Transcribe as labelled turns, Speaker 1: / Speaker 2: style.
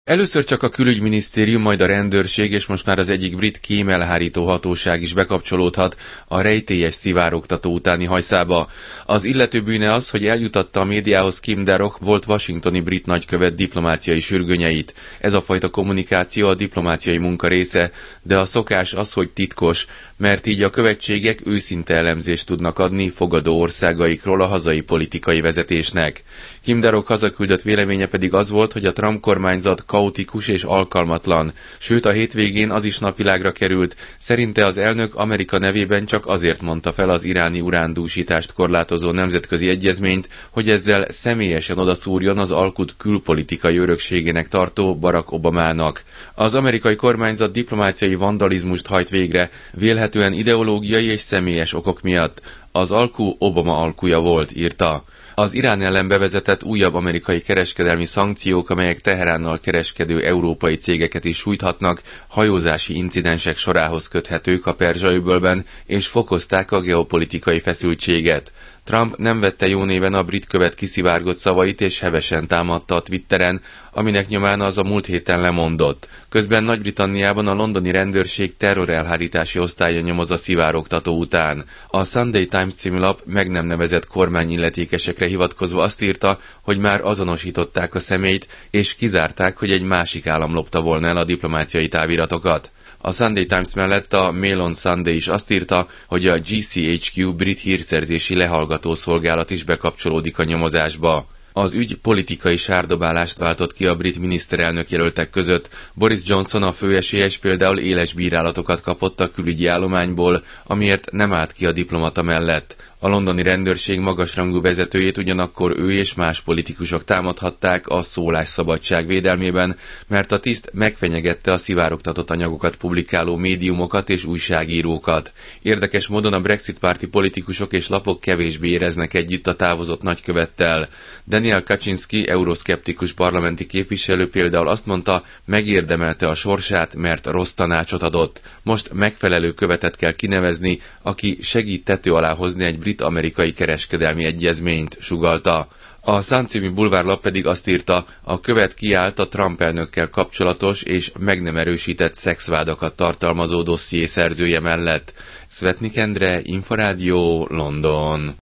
Speaker 1: Először csak a külügyminisztérium, majd a rendőrség és most már az egyik brit kémelhárító hatóság is bekapcsolódhat a rejtélyes szivárogtató utáni hajszába. Az illető bűne az, hogy eljutatta a médiához Kim Darroch volt washingtoni brit nagykövet diplomáciai sürgönyeit. Ez a fajta kommunikáció a diplomáciai munka része, de a szokás az, hogy titkos, mert így a követségek őszinte elemzést tudnak adni fogadó országaikról a hazai politikai vezetésnek. Kim Darroch hazaküldött véleménye pedig az volt, hogy a Trump kormányzat kaotikus és alkalmatlan, sőt a hétvégén az is napvilágra került, szerinte az elnök Amerika nevében csak azért mondta fel az iráni urándúsítást korlátozó nemzetközi egyezményt, hogy ezzel személyesen odaszúrjon az alkut külpolitikai örökségének tartó Barack Obamának. Az amerikai kormányzat diplomáciai vandalizmust hajt végre, vélhetően ideológiai és személyes okok miatt. Az alku Obama alkuja volt, írta. Az Irán ellen bevezetett újabb amerikai kereskedelmi szankciók, amelyek Teheránnal kereskedő európai cégeket is sújthatnak, hajózási incidensek sorához köthetők a Perzsa-öbölben, és fokozták a geopolitikai feszültséget. Trump nem vette jó néven a brit követ kiszivárgott szavait és hevesen támadta a Twitteren, aminek nyomán az a múlt héten lemondott. Közben Nagy-Britanniában a londoni rendőrség terrorelhárítási osztálya nyomoz a szivárogtató után. A Sunday Times című lap meg nem nevezett kormányilletékesekre hivatkozva azt írta, hogy már azonosították a személyt, és kizárták, hogy egy másik állam lopta volna el a diplomáciai táviratokat. A Sunday Times mellett a Mail on Sunday is azt írta, hogy a GCHQ brit hírszerzési lehallgató szolgálat is bekapcsolódik a nyomozásba. Az ügy politikai sárdobálást váltott ki a brit miniszterelnök jelöltek között. Boris Johnson, a főesélyes, például éles bírálatokat kapott a külügyi állományból, amiért nem állt ki a diplomata mellett. A londoni rendőrség magasrangú vezetőjét ugyanakkor ő és más politikusok támadhatták a szólásszabadság védelmében, mert a tiszt megfenyegette a szivárogtatott anyagokat publikáló médiumokat és újságírókat. Érdekes módon a Brexit párti politikusok és lapok kevésbé éreznek együtt a távozott nagykövettel. Daniel Kaczynski, euroszkeptikus parlamenti képviselő például azt mondta, megérdemelte a sorsát, mert rossz tanácsot adott. Most megfelelő követet kell kinevezni, aki segít tető alá hozni egy brit-amerikai kereskedelmi egyezményt, sugallta. A Sun című bulvárlap pedig azt írta, a követ kiállt a Trump elnökkel kapcsolatos és meg nem erősített szexvádakat tartalmazó dosszié szerzője mellett. Szvetnik Endre, Inforádió, London.